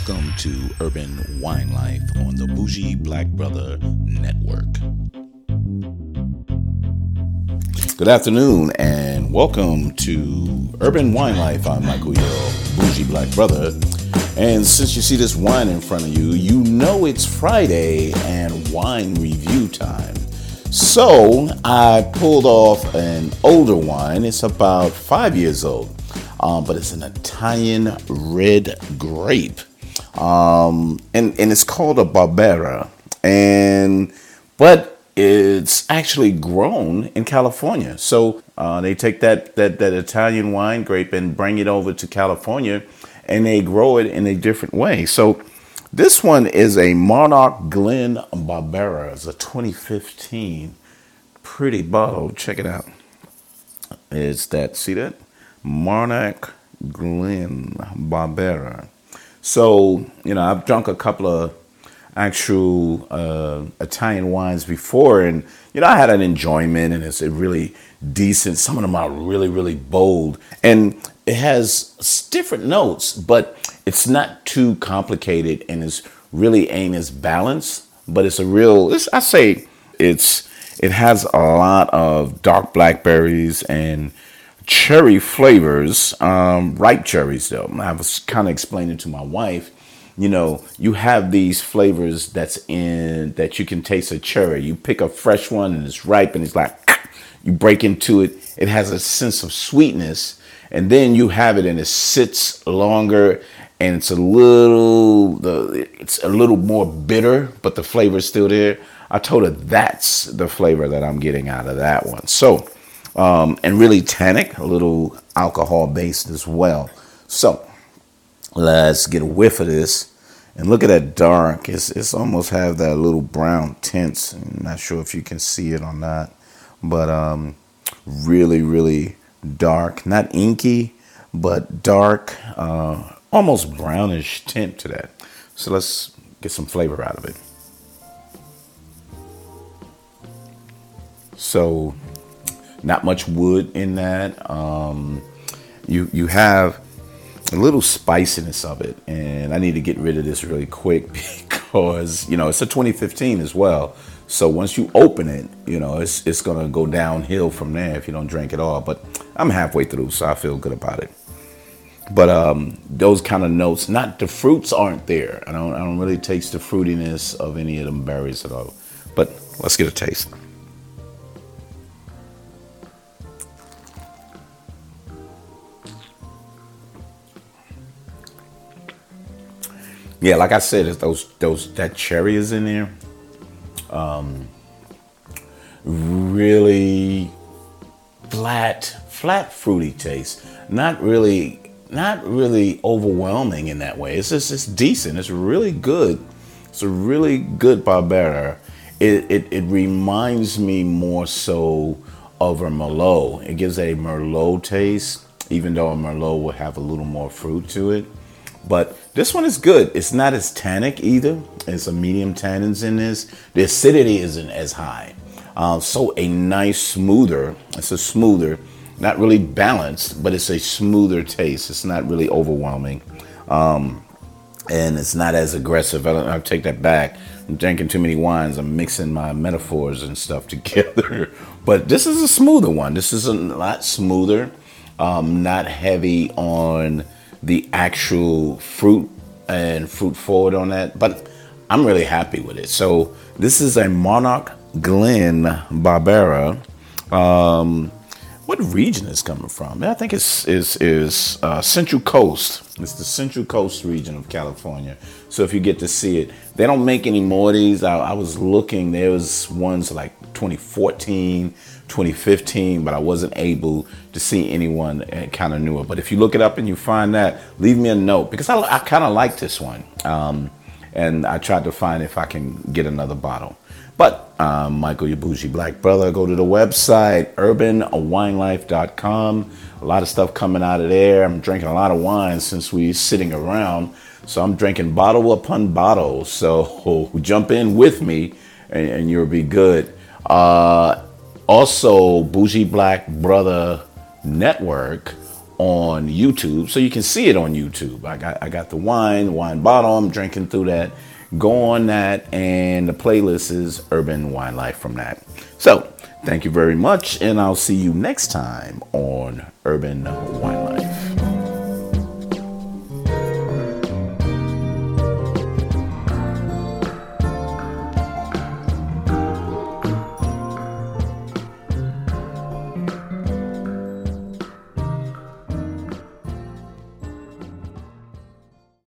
Welcome to Urban Wine Life on the Bougie Black Brother Network. Good afternoon and welcome to Urban Wine Life. I'm Michael, your Bougie Black Brother. And since you see this wine in front of you, you know it's Friday and wine review time. So I pulled off an older wine. It's about 5 years old, but it's an Italian red grape. And it's called a Barbera, but it's actually grown in California. So they take that Italian wine grape and bring it over to California, and they grow it in a different way. So this one is a Monarch Glen Barbera. It's a 2015, pretty bottle. Check it out. It's that, see that? Monarch Glen Barbera. So, I've drunk a couple of actual Italian wines before, and, I had an enjoyment, and it's really decent. Some of them are really, really bold, and it has different notes, but it's not too complicated, and it's really ain't as balanced, but it's it has a lot of dark blackberries and cherry flavors, ripe cherries though. I was kind of explaining to my wife, you have these flavors that you can taste a cherry. You pick a fresh one and it's ripe and it's like, you break into it. It has a sense of sweetness, and then you have it and it sits longer and it's a little more bitter, but the flavor is still there. I told her that's the flavor that I'm getting out of that one. So, and really tannic, a little alcohol based as well. So let's get a whiff of this and look at that dark. It's almost have that little brown tints. I'm not sure if you can see it or not, but really, really dark, not inky, but dark, almost brownish tint to that. So let's get some flavor out of it. So not much wood in that. You have a little spiciness of it, and I need to get rid of this really quick because it's a 2015 as well. So once you open it, it's gonna go downhill from there if you don't drink it all. But I'm halfway through, so I feel good about it. But those kind of notes, not the fruits aren't there. I don't really taste the fruitiness of any of them berries at all. But let's get a taste. Yeah, like I said, it's that cherry is in there. Really flat fruity taste. Not really overwhelming in that way. It's decent. It's really good. It's a really good Barbera. It reminds me more so of a Merlot. It gives a Merlot taste, even though a Merlot will have a little more fruit to it. But this one is good. It's not as tannic either. It's a medium tannins in this. The acidity isn't as high. So a nice smoother. It's a smoother, not really balanced, but it's a smoother taste. It's not really overwhelming. And it's not as aggressive. I'll take that back. I'm drinking too many wines. I'm mixing my metaphors and stuff together. But this is a smoother one. This is a lot smoother. Not heavy on the actual fruit and fruit forward on that, but I'm really happy with it. So this is a Monarch Glen Barbera. What region is coming from? I think it's Central Coast. It's the Central Coast region of California. So if you get to see it, they don't make any more of these. I was looking, there was ones like 2014, 2015, but I wasn't able to see anyone kind of newer. But if you look it up and you find that, leave me a note, because I kind of like this one. And I tried to find if I can get another bottle. But Michael, your bougie black brother, go to the website, urbanwinelife.com. A lot of stuff coming out of there. I'm drinking a lot of wine since we're sitting around. So I'm drinking bottle upon bottle. So jump in with me and you'll be good. Also, Bougie Black Brother Network on YouTube, so you can see it on YouTube. I got the wine bottle. I'm drinking through that. Go on that, and the playlist is Urban Wine Life from that. So thank you very much, and I'll see you next time on Urban Wine Life.